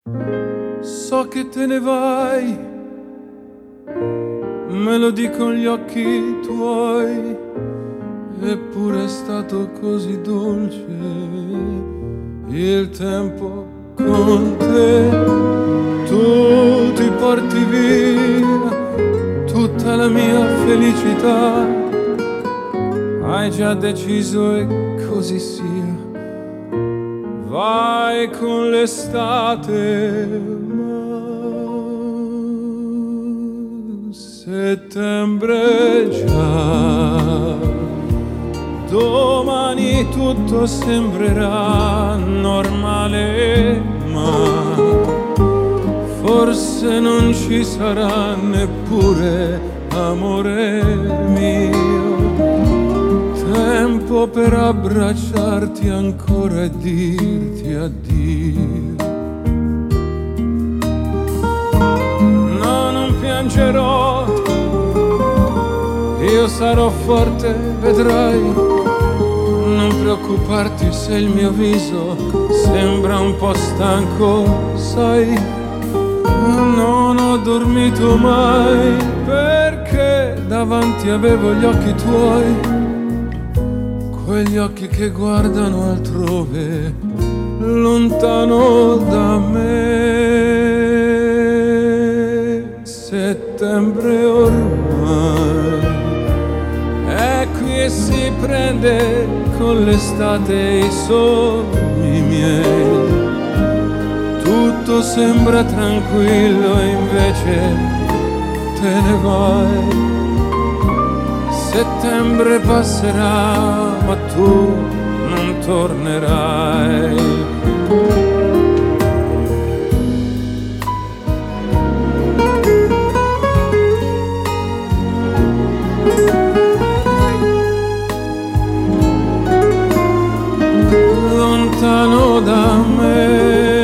So che te ne vai, me lo dicono gli occhi tuoi, eppure è stato così dolce il tempo con te. Tu ti porti via tutta la mia felicità, hai già deciso e così sia. Vai con l'estate, ma settembre già. Domani tutto sembrerà normale, ma forse non ci sarà neppure amore mio. Tempo per abbracciarti ancora e dirti addio. No, non piangerò, io sarò forte, vedrai. Non preoccuparti se il mio viso sembra un po' stanco, sai. Non ho dormito mai perché davanti avevo gli occhi tuoi, quegli occhi che guardano altrove, lontano da me. Settembre ormai è qui e si prende con l'estate i sogni miei. Tutto sembra tranquillo e invece te ne vai. Settembre passerà, ma tu non tornerai. Lontano da me.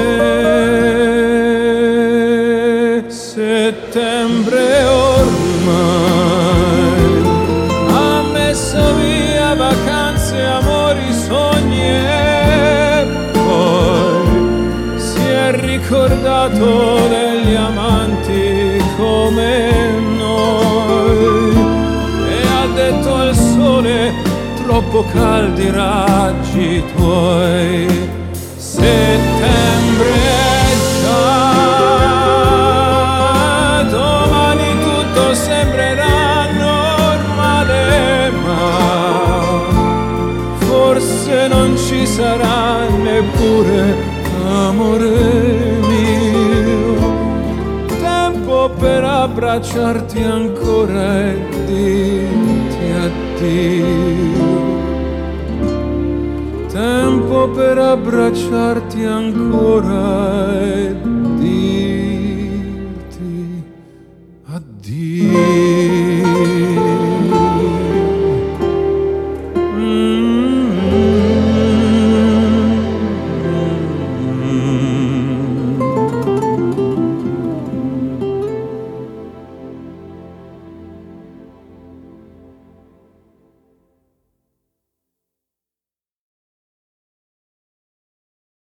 Settembre ormai ha messo via vacanze, amori, sogni e poi si è ricordato degli amanti come noi e ha detto al sole: troppo caldi i raggi tuoi. Settembre già, domani tutto sembrerà normale, ma forse non ci sarà neppure amore mio. Tempo per abbracciarti ancora e dirti addio. Tempo per abbracciarti ancora e